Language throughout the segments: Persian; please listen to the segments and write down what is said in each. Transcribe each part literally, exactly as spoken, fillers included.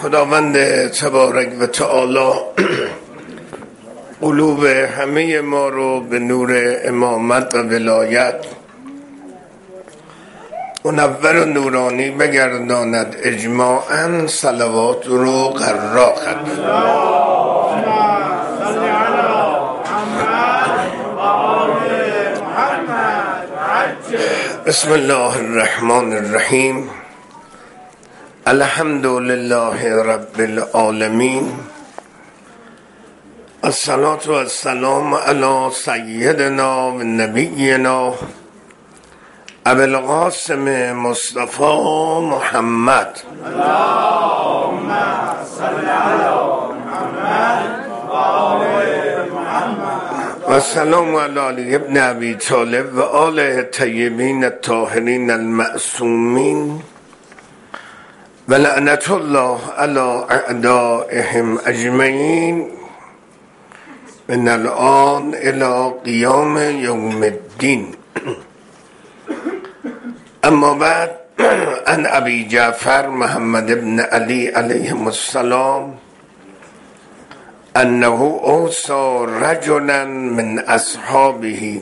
خداوند تبارک و تعالی قلوب همه ما رو به نور امامت و ولایت منور و نورانی بگرداند. اجماعاً صلوات رو قرار خد. بسم الله الرحمن الرحیم. الحمد لله رب العالمین. الصلاة والسلام علی سیدنا و نبینا ابی القاسم مصطفی محمد. اللهم صل علی محمد و آل محمد. و السلام علی علی ابن ابی طالب و آل طیبین الطاهرین المعصومین و لعنت الله علی اعدائهم اجمعین من الآن الی قیام یوم الدین. اما بعد، عن ابی جعفر محمد بن علی علیه السلام انه اوصى رجلا من اصحابه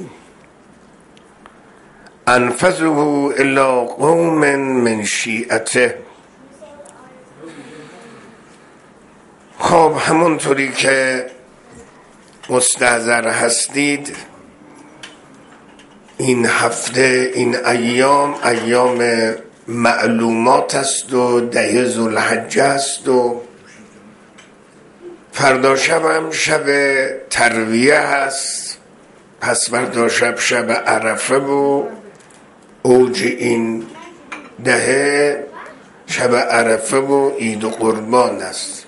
انفذه الى قوم من شیعته. خب همونطوری که مستحضر هستید، این هفته، این ایام ایام معلومات است و ده ذوالحجه است و فردا شب هم شب ترویه هست، پس فردا شب شب عرفه و اوج این دهه شب عرفه و عید و قربان است.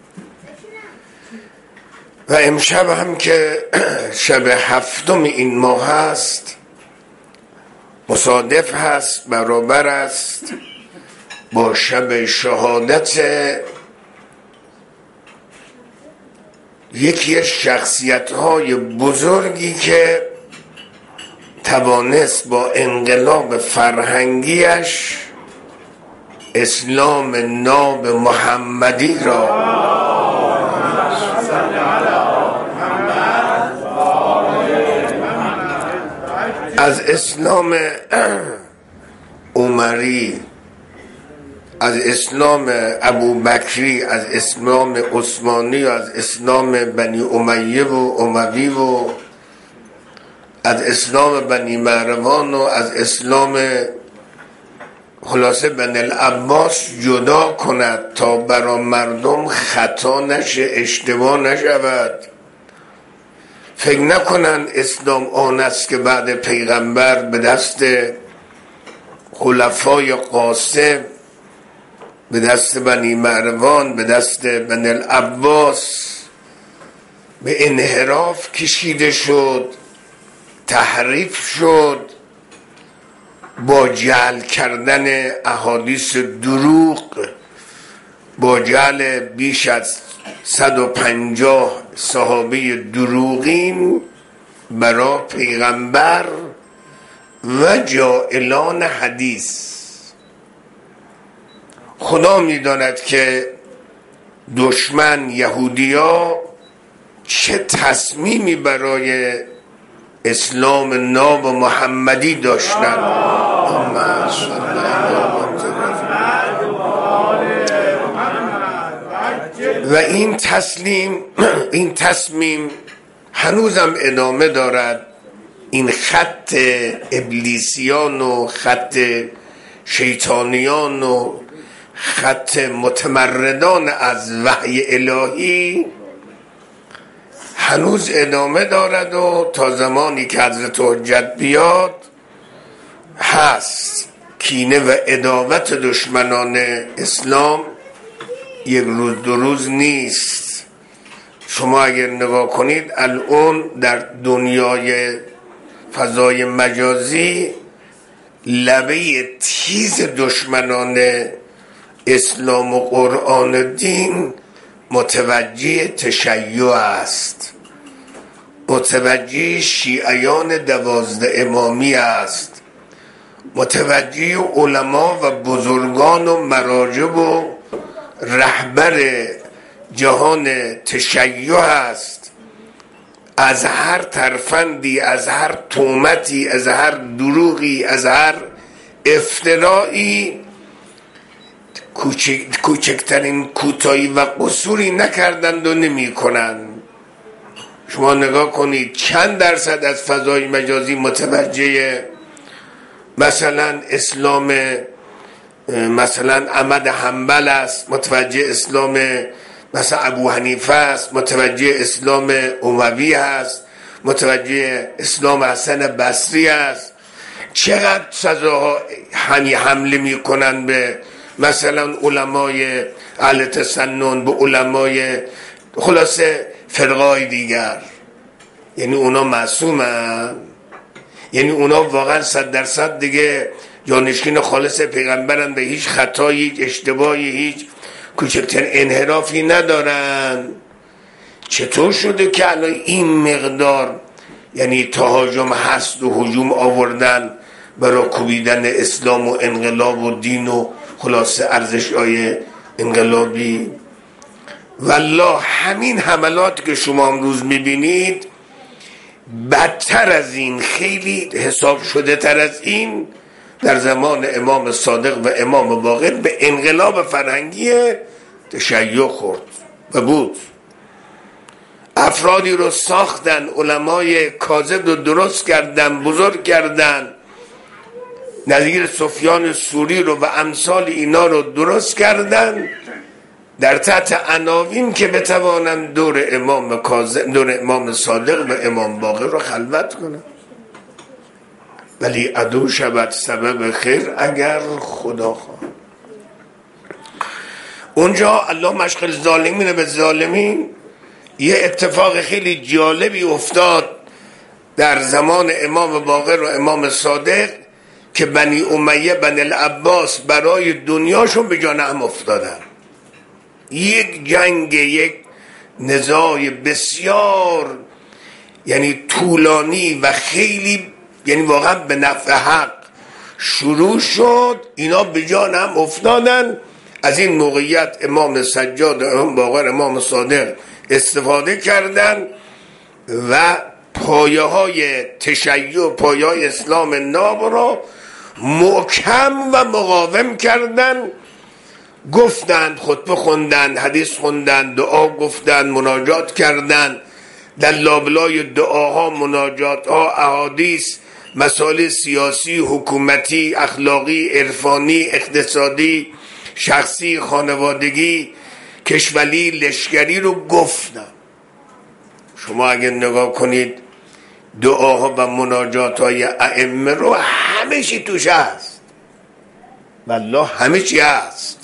و امشب هم که شب هفتم این ماه هست، مصادف هست، برابر است با شب شهادت یکی از شخصیت‌های بزرگی که توانست با انقلاب فرهنگیش اسلام ناب محمدی را از اسلام عمری، از اسلام ابوبکری، از اسلام عثمانی، از اسلام بنی امیه و اموی و از اسلام بنی مروان و از اسلام خلاصه بنی العباس جدا کند تا برای مردم خطا نشه، اشتباه نشود، فکر نکنن اسلام آن است که بعد پیغمبر به دست خلفای قاسم، به دست بنی مروان، به دست بنی العباس به انحراف کشیده شد، تحریف شد، با جعل کردن احادیث دروغ، با جعل بیش از صد و پنجاه صحابه دروغین برای پیغمبر و جاعلان حدیث. خدا می‌داند که دشمن یهودیا چه تصمیمی برای اسلام ناب محمدی داشتن. و این تسلیم این تصمیم هنوزم ادامه دارد. این خط ابلیسیان و خط شیطانیان و خط متمردان از وحی الهی هنوز ادامه دارد و تا زمانی که حضرت حجت بیاد هست. کینه و عداوت دشمنان اسلام یک روز دو روز نیست. شما اگر نگاه کنید الان در دنیای فضای مجازی لبه تیز دشمنان اسلام و قرآن و دین متوجه تشیع است، متوجه شیعیان دوازده امامی است، متوجه علما و بزرگان و مراجع و رهبر جهان تشیع است، از هر ترفندی، از هر تهمتی، از هر دروغی، از هر افترایی کوچک، کوچکترین کوتاهی و قصوری نکردند و نمی کنند. شما نگاه کنید چند درصد از فضای مجازی متوجه مثلا اسلام مثلا احمد حنبل است، متوجه اسلام مثلا ابو حنیفه است، متوجه اسلام اموی است، متوجه اسلام حسن بصری است. چقدر سزاها همی حمله می کنن به مثلا علمای اهل تسنن، به علمای خلاصه فرقای دیگر. یعنی اونا معصومن؟ یعنی اونا واقعا صد درصد دیگه جانشین خالص پیغمبرن، به هیچ خطایی، هیچ اشتباهی، هیچ کوچکترین انحرافی ندارن؟ چطور شده که الان این مقدار یعنی تهاجم هست و هجوم آوردن برای کوبیدن اسلام و انقلاب و دین و خلاصه ارزش‌های انقلابی؟ والله همین حملات که شما امروز میبینید بدتر از این، خیلی حساب شده تر از این در زمان امام صادق و امام باقر به انقلاب فرهنگی تشیع خورد و بود. افرادی رو ساختن، علمای کاذب رو درست کردن، بزرگ کردن، نظیر سفیان سوری رو و امثال اینا رو درست کردن در تحت عناوین که بتوانند دور امام کاظم، دور امام صادق و امام باقر رو خلوت کنند. ولی عدو شود سبب خیر اگر خدا خواه. اونجا الله مشغل ظالمین به ظالمین. یه اتفاق خیلی جالبی افتاد در زمان امام باقر و امام صادق که بنی امیه بنی العباس برای دنیاشون به جان هم افتادن. یک جنگ، یک نزاع بسیار یعنی طولانی و خیلی یعنی واقعا به نفع حق شروع شد. اینا به جان هم افتادن. از این موقعیت امام سجاد و امام باقر امام صادق استفاده کردن و پایه های تشیع و پایه های اسلام ناب را محکم و مقاوم کردن. گفتند، خطبه خوندن، حدیث خوندن، دعا گفتن، مناجات کردن. در لابلای دعاها، مناجات ها، احادیث، مسائل سیاسی، حکومتی، اخلاقی، عرفانی، اقتصادی، شخصی، خانوادگی، کشوری، لشکری رو گفتن. شما اگر نگاه کنید دعاها و مناجات های ائمه رو همه چی توش هست، والله همه چی هست.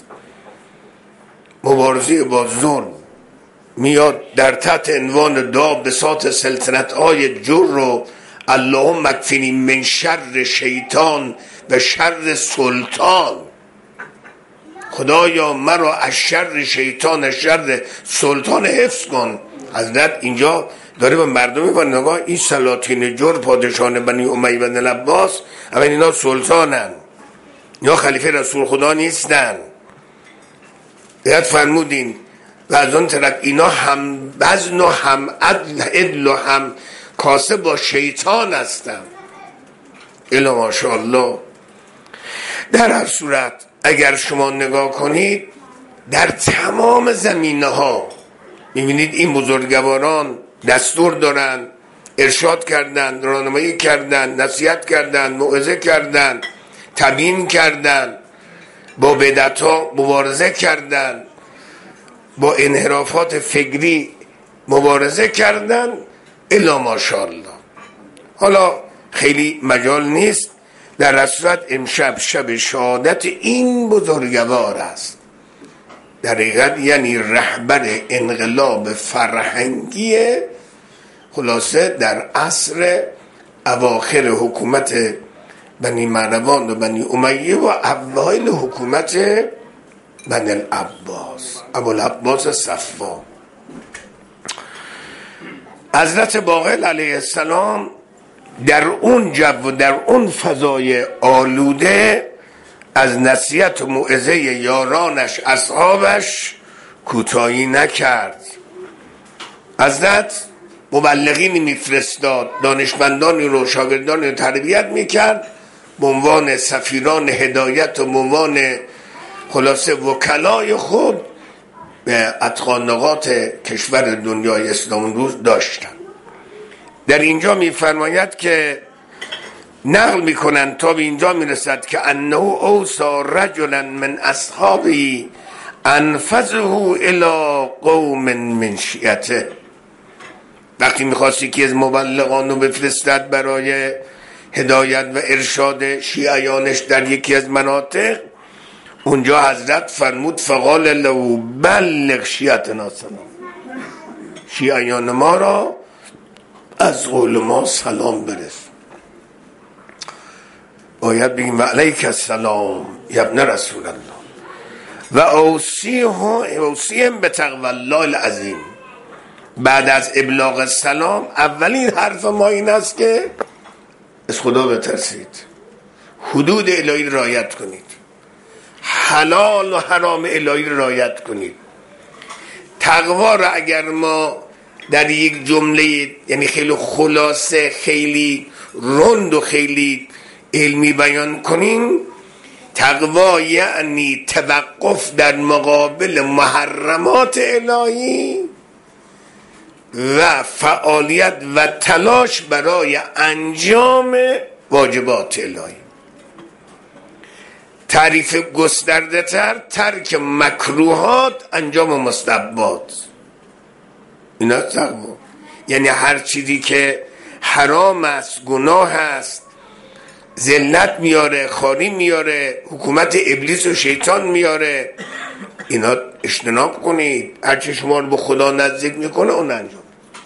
مبارزه با ظلم میاد در تحت عنوان دعا بساط سلطنت های جر رو اللهم اکفنی من شر شیطان و شر سلطان. خدایا مرا از شر شیطان و شر سلطان حفظ کن. حضرت اینجا داره به مردم میگه نگاه این سلاطین جر پادشاهان بنی امیه بن العباس، اما اینا سلطانن، اینا خلیفه رسول خدا نیستن. باید فرمودین و از اون طرف اینا هم بزن و هم عدل و هم کاسه با شیطان هستن. الا ماشاءالله. در هر صورت اگر شما نگاه کنید در تمام زمینه ها میبینید این بزرگواران دستور دارن، ارشاد کردن، راهنمایی کردن، نصیحت کردن، موعظه کردن، تبیین کردن، با بدعت ها مبارزه کردن، با انحرافات فکری مبارزه کردن. الا ماشاءالله. حالا خیلی مجال نیست، در صورت امشب شب شهادت این بزرگوار است. در حقیقت یعنی رهبر انقلاب فرهنگی خلاصه در عصر اواخر حکومت بنی مروان و بنی امیه و اوایل حکومت بنی العباس، ابوالعباس صفوان. حضرت باقر علیه السلام در اون جو و در اون فضای آلوده از نصیحت و موعظه یارانش اصحابش کوتاهی نکرد. حضرت مبلغینی میفرستاد، دانشمندانی رو شاگردانی رو تربیت میکرد به عنوان سفیران هدایت و به عنوان خلاصه وکلای خود به اتقانقات کشور دنیای اسلام روز داشتن. در اینجا میفرماید که نقل میکنن تا به اینجا میرسد که انه اوصى رجلا من اصحابه انفذه الى قوم من شیعته. وقتی میخواستی که از مبلغان رو بفرستد برای هدایت و ارشاد شیعیانش در یکی از مناطق، اونجا حضرت فرمود فقال له بلغ شیعتنا سلام، شیعیان ما را از قول ما سلام برس. باید بگیم و علیک السلام یا ابن رسول الله و اوصیهم بتقوی الله العظیم. بعد از ابلاغ السلام اولین حرف ما این است که از خدا بترسید، حدود الهی رعایت کنید، حلال و حرام الهی رعایت کنید. تقوا را اگر ما در یک جمله یعنی خیلی خلاصه، خیلی رند و خیلی علمی بیان کنیم، تقوا یعنی توقف در مقابل محرمات الهی و فعالیت و تلاش برای انجام واجبات الهی. تعریف گسترده تر، ترک مکروهات، انجام مستحبات. اینا تقوا یعنی هر چیزی که حرام است، گناه است، ذلت میاره، خاری میاره، حکومت ابلیس و شیطان میاره، اینا اجتناب کنید. هرچی شما رو به خدا نزدیک میکنه اون انجام.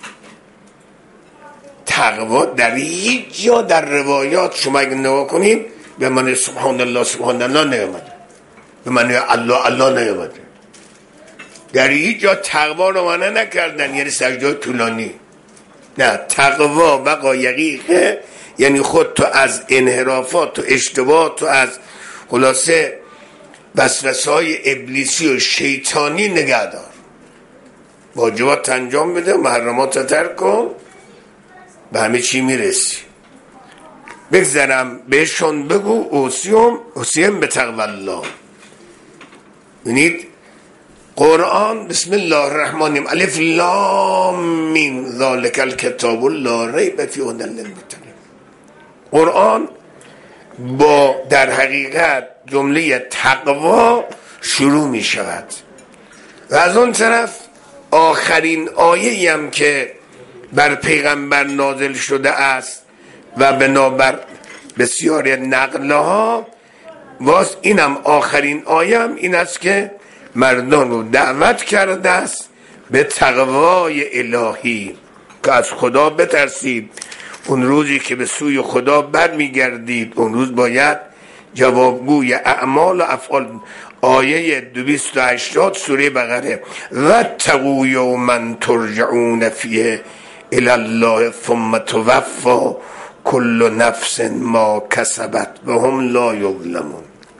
تقوا در هیچ جا در روایات شما اگه نگاه کنید به معنی سبحان الله سبحان الله نیامده، به معنی الله الله نیامده. در هیچ جا تقوا رو معنی نکردن یعنی سجده طولانی. نه، تقوا وقایقیه یعنی خود تو از انحرافات و اشتباهات و از خلاصه وسوسه‌های ابلیسی و شیطانی نگه دار، واجبات انجام بده، محرمات رو ترک کن، به همه چی میرسی. بگذارم بهشون بگو اوصیم اوصیم به تقوی الله. ببینید قرآن بسم الله الرحمن الرحیم الف لام میم ذالک الکتاب لا ریب فیه هدی للمتقین. قرآن با در حقیقت جمله تقوا شروع می شود و از اون طرف آخرین آیه‌ای هم که بر پیغمبر نازل شده است و بنابر بسیاری نقلها باز اینم آخرین آیه هم این است که مردان رو دعوت کرده است به تقوای الهی که از خدا بترسید. اون روزی که به سوی خدا برمیگردید اون روز باید جوابگوی اعمال و افعال. آیه دویست و هشتاد سوره بقره واتقوا یوما ترجعون فیه الی الله ثم توفی کل نفس ما کسبت و هم لا یظلمون.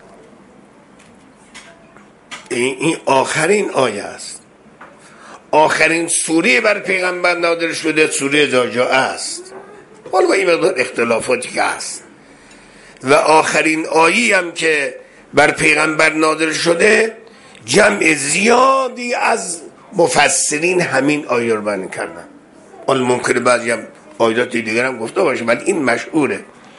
این آخرین آیه است، آخرین سوره بر پیغمبر نازل شده سوره زاجعه است، حالا با این مقدار اختلافاتی که هست. و آخرین آیه هم که بر پیغمبر نازل شده جمع زیادی از مفسرین همین آیه رو بیان کردن. حالا ممکنه بعضی هم آیات دیگر هم گفته باشه ولی این مشهوره.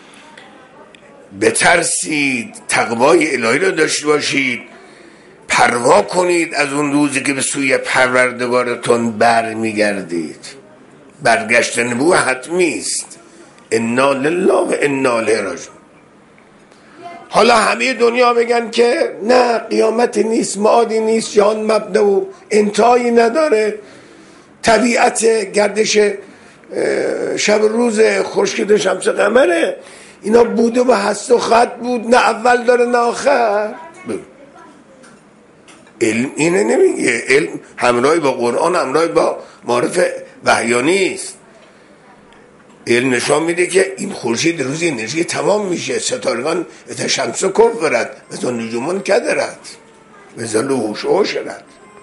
بترسید، تقوای الهی رو داشته باشید، پروا کنید از اون روزی که به سوی پروردگارتون بر میگردید. برگشتن به او حتمی است. انا لله و انا الیه راجعون. حالا همه دنیا بگن که نه قیامت نیست، معادی نیست، جهان مبدا و انتهایی نداره، طبیعت گردش شب روز خورشید و شمس قمره، اینا بوده و هست و خط بود، نه اول داره نه آخر. علم اینه نمیگه، علم همراه با قرآن همراه با معرفت وحیانی است. علم نشان میده که این خورشید روز انرژی تمام میشه. ستارگان اتشمس کفرت و زن نجومون کدرت و زل هوش هوشرت.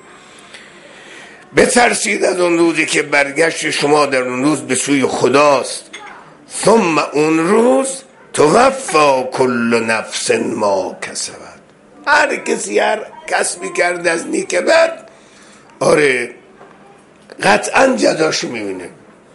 بترسید از اون روزی که برگشت شما در اون روز به سوی خداست. ثم اون روز توفا کل نفس ما کسبت. هر کسی هر کسبی کرده از نیک بد، آره قطعا جزاشو میبینه.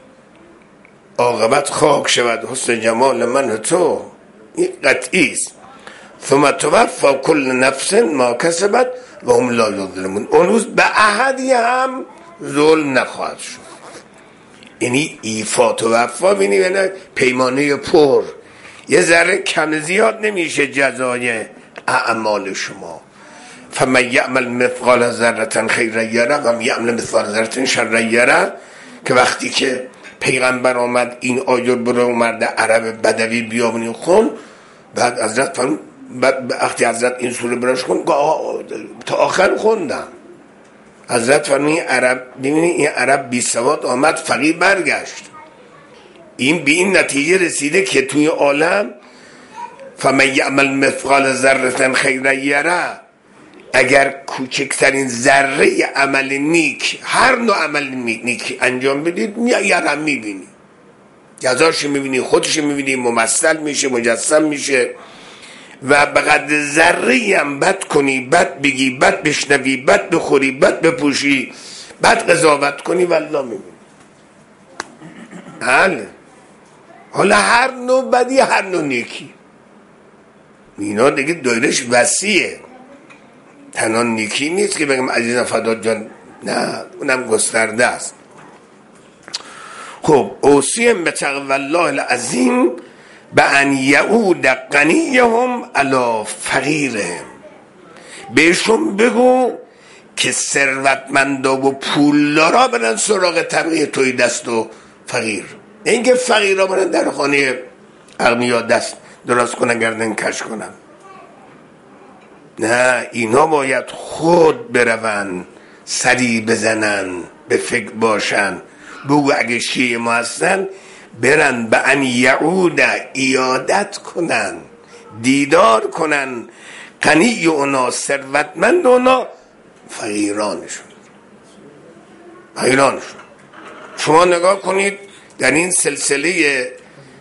عاقبت خاک شود حسن جمال من تو، این قطعی است. ثم توفا کل نفس ما کسبت و هم لا یظلمون. اون روز به احدی هم ظلم نخواهد شد. یعنی ایفا و وفا بینی، یعنی پیمانه پر، یه ذره کم زیاد نمیشه جزای اعمال شما. فمن یعمل مثقال ذره خیرا یره و من یعمل مثقال ذره شرا یره. که وقتی که پیغمبر آمد این آیه برای مرد عرب بدوی بیابونی خون، بعد حضرت فرمود، بعد وقتی حضرت این سوره براش خون تا آخر خوندم، حضرت فرمود این عرب، ببینید این عرب بی سواد آمد فقیر برگشت. این به این نتیجه رسیده که توی عالم فمن یعمل مثقال ذره خیرا یره، اگر کوچکترین ذره عمل نیک، هر نوع عمل نیک انجام بدید، یره میبینی، جزاش میبینی، خودش میبینی، ممثل میشه، مجسم میشه. و بقدر ذره هم بد کنی، بد بگی، بد بشنوی، بد بخوری، بد بپوشی، بد قضاوت کنی، والله میبینی. حالا حالا هر نوع بدی، هر نوع نیکی، اینا دیگه دایرش وسیعه. تنها نیکی نیست که بگم عزیزم فداد جان، نه، اونم گسترده است. خب اوصیم به تقوی الله العظیم به ان یعود غنیهم علی فقیرهم. بهشون بگو که ثروتمندا و پولدارا برن سراغ طبقه توی دست و فقیر، نه اینکه فقیرا برن در خانه اغنیا دست دراز کنن، گردن کش کنن. نه، اینا باید خود برون، سری بزنن، به فکر باشن. بگو اگه شیعه ما هستن برن به ان یعود، ایادت کنن، دیدار کنن غنی اونا، ثروتمند اونا، فقیرانشون فقیرانشون شما نگاه کنید در این سلسله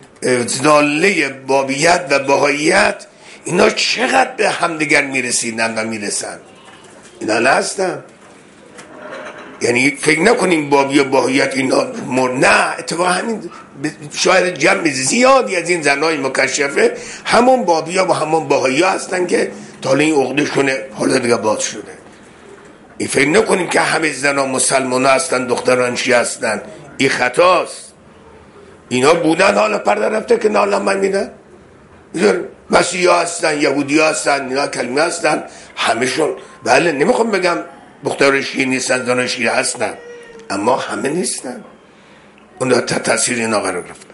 ضاله بابیت و بهاییت، اینا چقدر به همدیگر میرسیدن و میرسن. اینا هستن. یعنی فکر نکنیم بابی و بهاییت اینا مر... نه، اتفاقا همین شاید جمع زیادی از این زنای مکشفه همون بابی و همون بهایی هستن که تا این عقدشون حالا دیگه باز شده. این فکر نکنیم که همه زنا مسلمان هستن، دختران شیعه هستن. این خطاست. اینا بودن حالا پرده رفته که نالا من میدن، مسیحی هستن، یهودی هستن، اینا کلمه هستن، همشون. بله نمیخوام بگم دختر شیعه نیستن، زن شیعه هستن، اما همه نیستن. اون تا تاثیر اینا قرار گرفتن.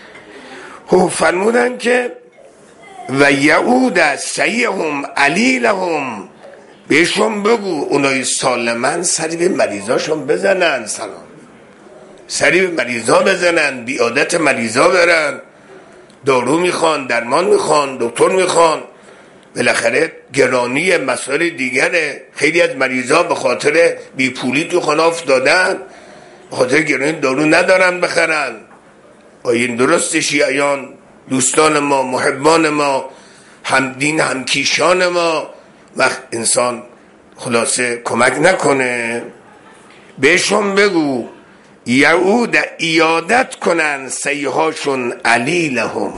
خب فرمودن که و یعود سیهم علیلهم، بهشون بگو اونای سالمن سری به مریضاشون بزنن، سلام سری به مریضا بزنن، بیعادت مریضا برن، دارو میخوان، درمان میخوان، دکتر میخوان. بالاخره گرانی مسائل دیگره. خیلی از مریضا به خاطر بیپولی تو خانه افتادن، به خاطر گرانی دارو ندارن بخرن. این درست شیعیان دوستان ما، محبان ما، همدین همکیشان ما، وقت انسان خلاصه کمک نکنه بهشون بگو یعود ایادت کنن سیهاشون علیلهم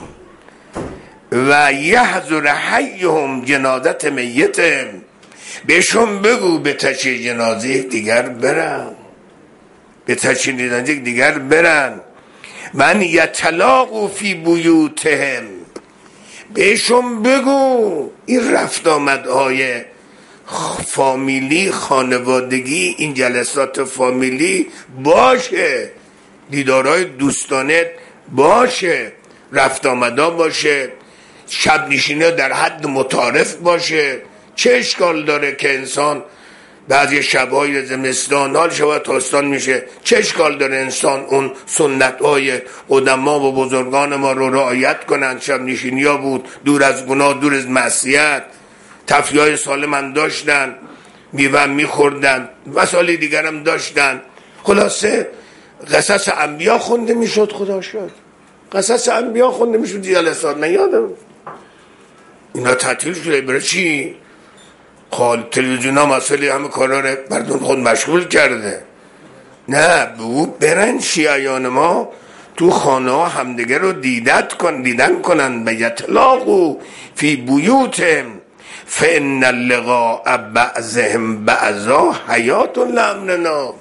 و یحضر حیهم جنازت میتهم. بهشون بگو به تشییع جنازه دیگر برن، به تشییع جنازه دیگر برن. من یتلاقوا فی بیوتهم، بهشون بگو این رفت آمدهای فامیلی، خانوادگی، این جلسات فامیلی باشه، دیدارهای دوستانه باشه، رفت آمدا باشه، شب نشینی در حد متعارف باشه. چه اشکال داره که انسان بعضی شبهای زمستان حال شب تاستان میشه، چه اشکال داره انسان اون سنت های قدما و بزرگان ما رو رعایت کنن؟ شب نشینی ها بود، دور از گناه، دور از معصیت، تفریح های سالم هم داشتن، میوه میخوردن، مسائل دیگر هم داشتن. خلاصه قصص انبیا خونده میشد، خدا شد قصص انبیا خونده میشد. جلسات من یادم اینا تعطیل شده، برای چی؟ خال تلویزیون ها مسئله همه کارا رو مردم خود مشغول کرده. نه، بگو برن شیعیان ما تو خانه ها همدیگه رو دیدت کن دیدن کنن. بیطلاقو فی بیوتهم فان اللقاء بعضهم بعضا حیات لامرنا.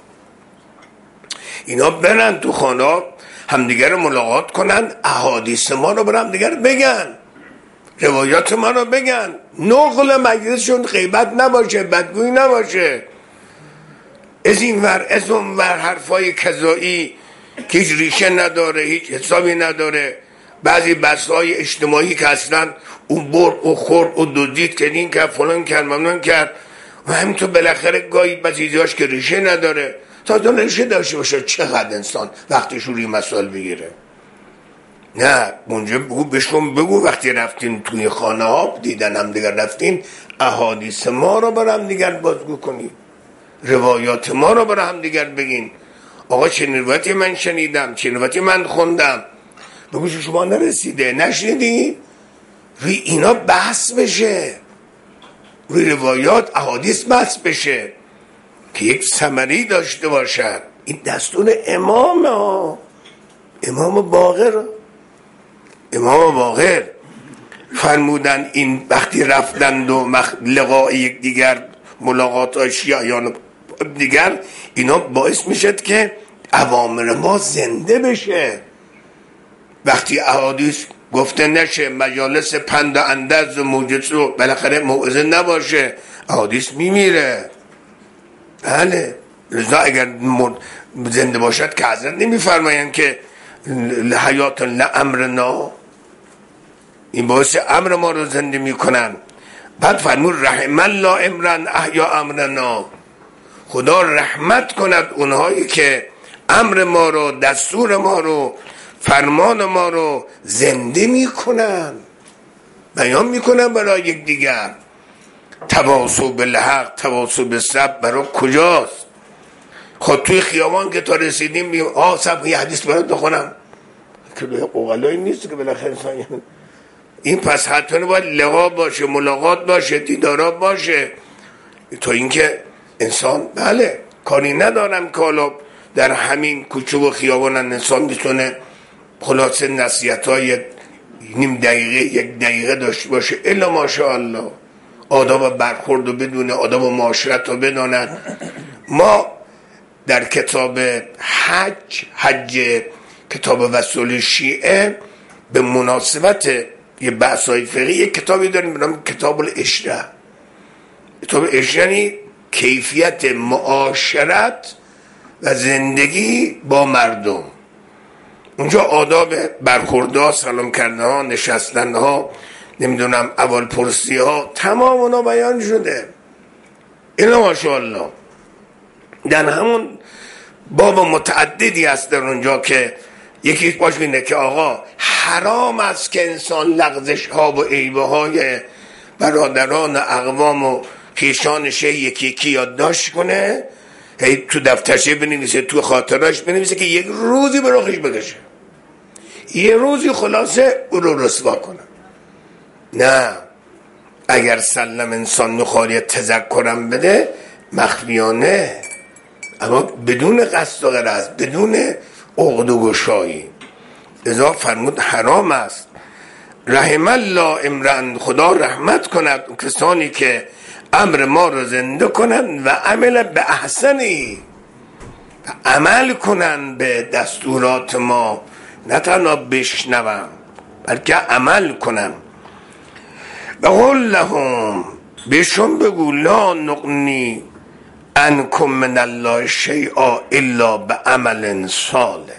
اینا برن تو خانه ها همدیگه رو ملاقات کنن، احادیث ما رو بر همدیگه بگن، روایات ما رو بگن، نقل مجلسشون غیبت نباشه، بدگویی نباشه، از این ور از اون ور حرفای کذایی که هیچ ریشه نداره، هیچ حسابی نداره. بعضی بحث‌های اجتماعی که اصلا اون برد و خورد و دزدید که این کرد فلان کرد ممنون کرد و همینطور بالاخره گاهی بعضی‌هاش که ریشه نداره. تا دون ریشه داشته باشه چقدر انسان وقتش روی مسائل بگیره. نه، اونجا بگو بهشون بگو وقتی رفتین توی خانه ها دیدن هم دیگر، رفتین احادیث ما رو بر هم دیگر بازگو کنین، روایات ما رو بر هم دیگر بگین. آقا چه روایتی من شنیدم، چه روایتی من خوندم، بگو شما نرسیده نشنیدی؟ روی اینا بحث بشه، روی روایات احادیث بحث بشه که یک ثمری داشته باشد. این دستور امام ها، امام باقر امام باقر فرمودن این وقتی رفتند و لقاء یک دیگر، ملاقات های شیعیان دیگر، اینا باعث میشد که اوامر ما زنده بشه. وقتی احادیث گفته نشه، مجالس پند و اندرز و موجز و بالاخره موعظه نباشه، احادیث میمیره. بله، لذا اگر زنده باشد که حضرت نمیفرمایند که حیات لامرنا، این باعث امر ما رو زنده میکنن. بعد فرمود رحم الله امرن احیا امرنا، خدا رحمت کند اونهایی که امر ما رو، دستور ما رو، فرمان ما رو زنده میکنن، بیان میکنن برای یک دیگر. تواصل بالحق، تواصل بالصبر برای کجاست؟ خود توی خیابان که تا رسیدیم میگم آه صبر یه حدیث برات بخونم، که اوغلایی نیست که بالاخره انسان این پس حتما باید لقا باشه، ملاقات باشه، دیدارا باشه، تا اینکه انسان بله کاری ندارم که حالا در همین کوچه و خیابان انسان میتونه خلاصه نصیحت‌های نیم دقیقه یک دقیقه داشته باشه، الا ماشاءالله آداب برخورد رو بدونه، آداب معاشرت رو بدونن. ما در کتاب حج حج کتاب وسائل شیعه به مناسبت یه بحث‌های فقهی یک کتابی داریم به نام کتاب العشره. کتاب العشره یعنی کیفیت معاشرت و زندگی با مردم. اونجا آداب برخوردها، سلام کردنها، نشستنها، نمیدونم اول پرسی ها، تمام اونا بیان شده. اینا ماشاءالله در همون باب متعددی هست در اونجا که یکی باش بینه که آقا حرام است که انسان لغزش ها و عیبه های برادران و اقوام و خیشانش یکی یکی یادداشت کنه، هی تو دفترشه بنویسه، تو خاطراش بنویسه که یک روزی به رخش بکشه، یه روزی خلاصه او رو رسوا کنه. نه، اگر سلم انسان نخواهی تذکرم بده مخفیانه، اما بدون قصد و غرض، بدون عقد و گشایی. لذا فرمود حرام است. رحم الله امرن، خدا رحمت کند کسانی که امر ما رو زنده کنند و عمل به احسنی، عمل کنند به دستورات ما، نه تنها بشنوم بلکه عمل کنن. بقول لهم، بهشون بگو لا نغنی عنکم من الله شیئا الا بعمل صالح.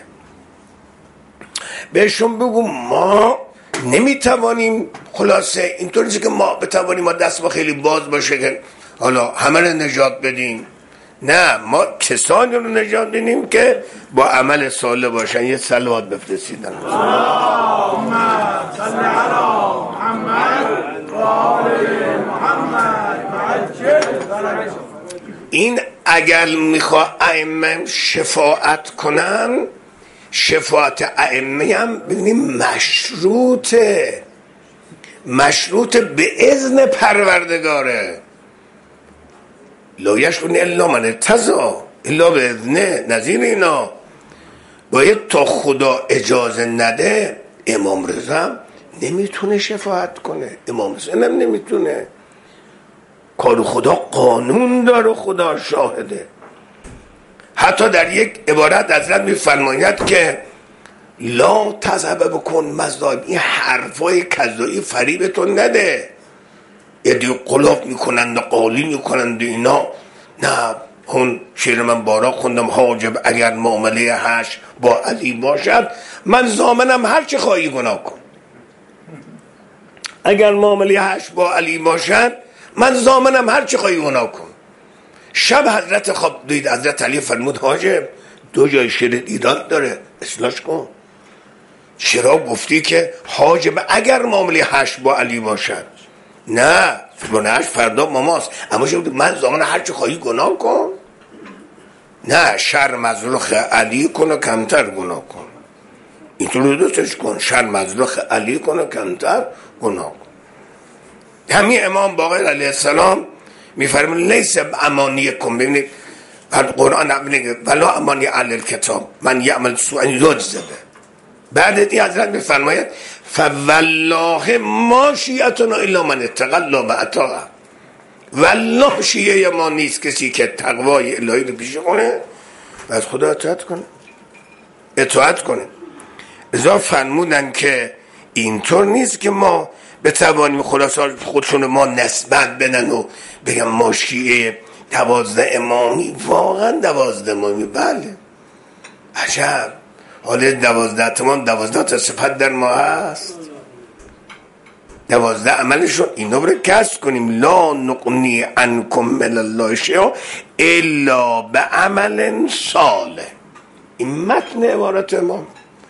بهشون بگو ما نمیتوانیم، خلاصه اینطوری که ما بتوانیم ما دست ما خیلی باز باشه که حالا همه رو نجات بدیم. نه، ما کسانی رو نجات بدیم که با عمل صالح باشن. یه صلوات بفرستید. اللهم صل علی محمد و آل محمد و عجل فرجهم. این اگر میخواه ائمه شفاعت کنن، شفاعت ائمه هم ببینیم مشروطه، مشروط به اذن پروردگاره. لا یشفعون الا من ارتضی الا به اذنه. نظیر اینا باید تا خدا اجازه نده. امام رضا نمیتونه شفاعت کنه، امام حسین هم نمیتونه. کار خدا قانون داره، خدا شاهده. حتی در یک عبارت حضرت میفرماید که لا تذهب بکن مزداد، این حرفای کذایی فریبتون نده. یدی قلاب میکنند و قالی میکنند اینا. نه، اون شعر من بارا خوندم، حاجب اگر معامله هش با علی باشد من ضامنم هر چه خواهی گناه کن. اگر معامله هش با علی باشد من ضامنم هر چه خواهی گناه کن. شب حضرت خواب دید، حضرت علی فرمود حاجب دو جای شعر ایراد داره، اصلاحش کن. چرا گفتی که حاجب اگر معامله هش با علی باشد؟ نه، گناهش فردا ماماست. اما شما من زمان هر چه خواهی گناه کن. نه، شر مزرخ علی کن و کمتر گناه کن. اینطور دوستش کن، شر مزرخ علی کن و کمتر گناه کن. همین امام باقر علیه السلام میفرمون لیس امانی کن. ببینید قرآن میگه ولا امانی اهل الکتاب من یعمل سوءا یجزه به. بعد این حضرت میفرماید فوالله ما شیعتنا الا من اتقی الله و اطاع. والله شیعه ما نیست کسی که تقوای الهی رو پیشه کنه و از خدا اطاعت کنه اطاعت کنه. ازا فرمودن که اینطور نیست که ما بتوانیم خلاصا خودشون ما نسبت بدن و بگم ما شیعه دوازده امامی. واقعا دوازده امامی، بله عجب. حالا دوازده تمام دوازده تا صفت در ما هست، دوازده عملشون اینا رو کسب کنیم. لا نقنی عنکم من الله شیئا الا بعمل صالح. این متن عبارت امام.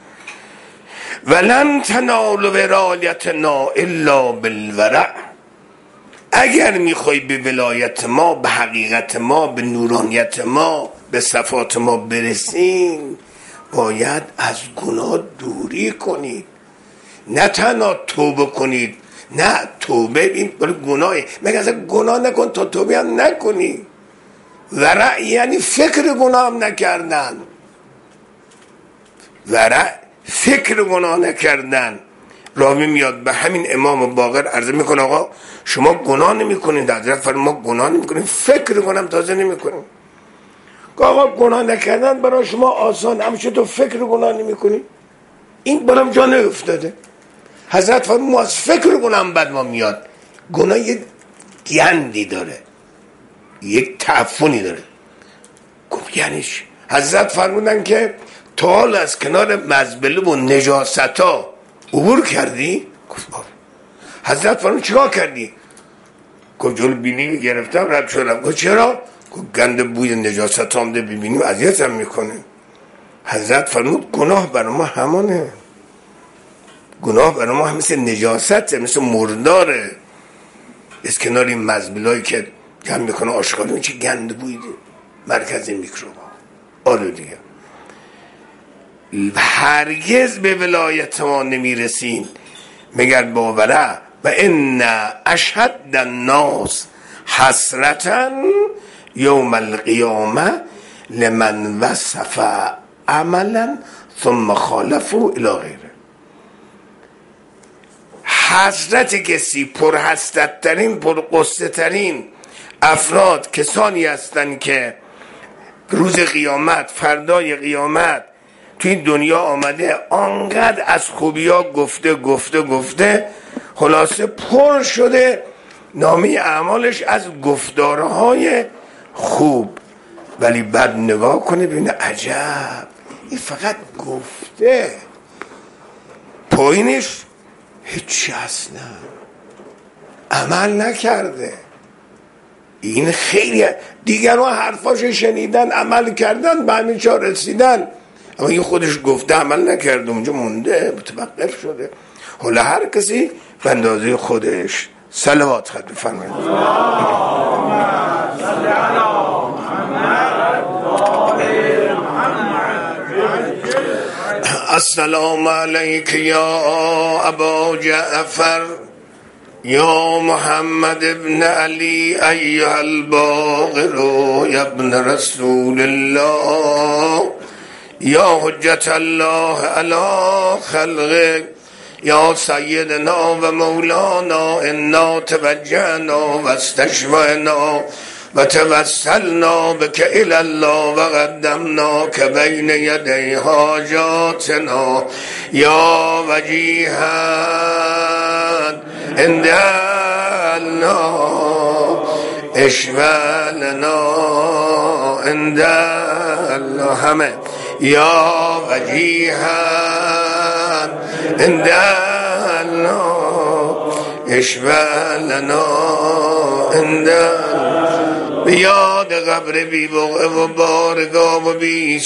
ولن تنالوا ولایتنا الا بالورع. اگر میخوای به ولایت ما، به حقیقت ما، به نورانیت ما، به صفات ما برسیم باید از گناه دوری کنید. نه تنها توبه کنید، نه توبه این برای گناهه. مگه اصلا گناه نکن تا توبه هم نکنی. ورع یعنی فکر گناه هم نکردن. ورع فکر گناه نکردن. راوی میاد به همین امام باقر عرضه میکنه آقا شما گناه نمی کنید. حضرت فرمود ما گناه نمی کنیم، فکر گناه تازه نمی کنیم. آقا گناه نکردن برای شما آسان، اما تو فکر گناه نمی کنی. این برام جا نیفتاده. حضرت فرمود ما از فکر گناه بد ما میاد. گناه یک گندی داره، یک تعفنی داره. گفت یعنی چی؟ حضرت فرمودن که تا حال از کنار مزبله و نجاست‌ها عبور کردی؟ گفت آره. حضرت فرمود چیکار کردی؟ گفت جلو بینی گرفتم رد شدم. گفت چرا؟ گفت گند بوی نجاست آمده ببینیم اذیتم میکنه. حضرت فرمود گناه برای ما همانه. گناه برای ما هم مثل نجاسته، مثل مرداره. از کنار این مزبلایی که جمع میکنه آشغالی چه گند بویده، مرکز میکروب. آره دیگه هرگز به ولایت ما نمیرسیم مگر باوره. و ان اشهد الناس حسرتا یوم القیامه لمن وصف عملا ثم خالفوا الی غیره. حسرت کسی پر حسرت ترین پر قصه ترین افراد کسانی هستند که روز قیامت، فردای قیامت توی دنیا آمده آنقدر از خوبی ها گفته گفته گفته خلاصه پر شده نامه اعمالش از گفتارهای خوب، ولی بعد نگاه کنه ببینه عجب این فقط گفته، پایینش هیچی هست نه، عمل نکرده. این خیلی دیگران حرفاش شنیدن عمل کردن به همین جا رسیدن، اما این خودش گفته عمل نکرده اونجا مونده متوقف شده. حالا هر کسی به اندازه خودش صلوات خط بفرمایید. السلام علیک یا ابا جعفر یا محمد ابن علی ایها الباقر یا ابن رسول الله یا حجت الله علی خلقه یا سیدنا و مولانا انا توجهنا و استشفعنا و توسلنا بک الی الله و قدمنا که بین یدی حاجاتنا یا وجیها عند الله اشفع لنا عند الله همه یا وجیها عند الله اشفع لنا عند الله. به یاد قبر بی بقعه و بارگاه و بی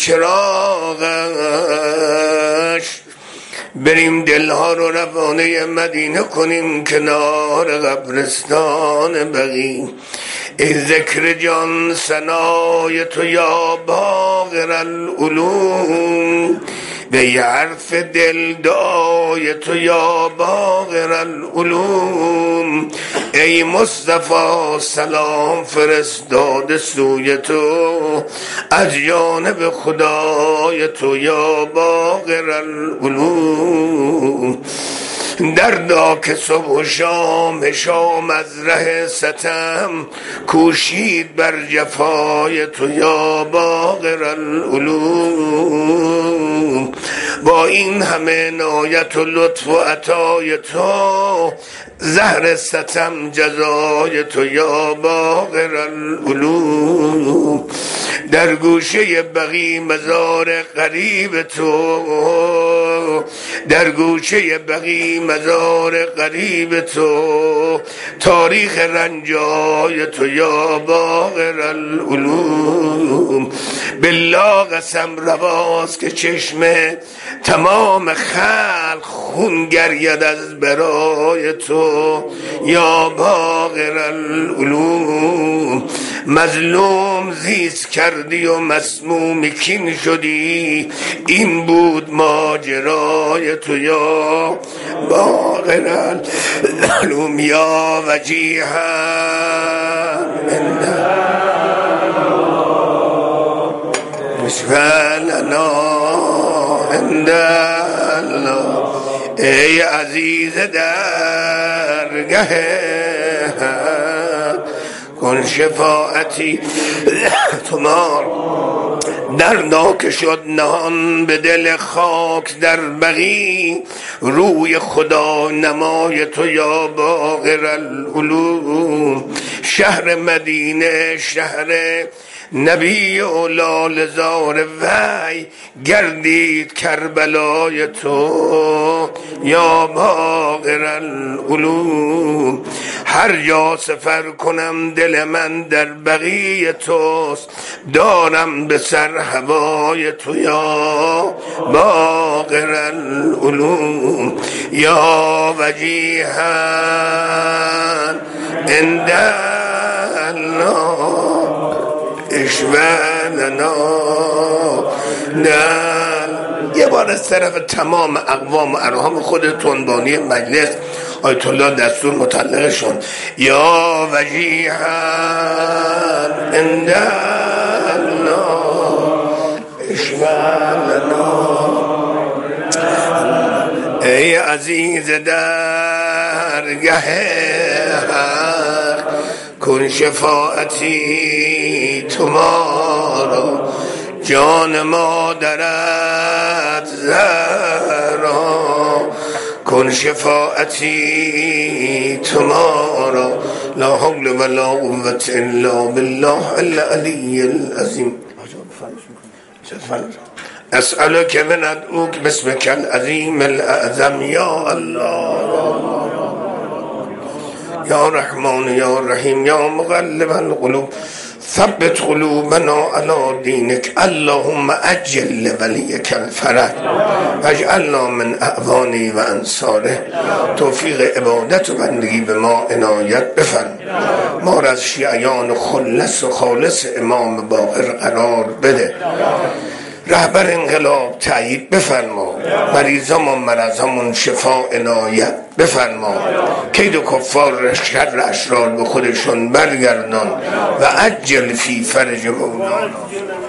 چراغش بریم دلها رو روانه مدینه کنیم کنار قبرستان بقی. ای ذکر جان ثنای تو یا باقر العلوم، به حرف دل دعای تو یا باقر العلوم. ای مصطفی سلام فرستاده سوی تو از جانب خدای تو یا باقر العلوم. دردا که صبح و شام شام از ره ستم کوشید بر جفای تو یا باقر العلوم. با این همه عنایت و لطف و عطای تو زهر ستم جزای تو یا باقر العلوم. در گوشه بقی مزار قریب تو، در گوشه بقی مزار قریب تو تاریخ رنجای تو یا باقر العلوم. بالله قسم رواست که چشم تمام خلق خون گرید از برای تو یا باقر العلوم. مظلوم زیست کردی و مسموم کین شدی، این بود ماجرای تو یا باقر العلوم. یا وجیها اشفع لنا عند الله. ای عزیز درگه کن شفاعتی تمام. دردناک شد نهان به دل خاک در بقی، روی خدا نمای تو یا باقر العلوم. شهر مدینه شهر نبی و لال زار وی گردید کربلای تو یا باقر العلوم. هر جا سفر کنم دل من در بقی توست، دارم به سر هوای تو یا باقر العلوم. یا وجیها عند الله اشفع لنا. یه بار از طرف تمام اقوام و ارحام خودتون بانی مجلس آیت الله دستور مطلقشون یا وجیها عند الله اشفع لنا. ای عزیز درگه کن شفاعتی تو ما را، جان مادرت زهرا کن شفاعتی تو ما را. لا حول ولا قوة الا بالله العلی العظیم. اسألك من ادعوك باسمك العظیم الاعظم یا الله یا رحمان یا رحیم یا مقلب القلوب ثبت قلوبنا علی دینک اللهم عجل ولیک الفرج واجعلنا من اعوانه و انصاره. توفیق عبادت و بندگی به ما عنایت بفرما. ما را از شیعیان خلص و خالص امام باقر قرار بده. رهبر انقلاب تأیید بفرما. مریضامون مرضامون شفا عنایت بفرما. کید و کفار شر اشرار به خودشون برگردان و عجل فی فرج مولانا.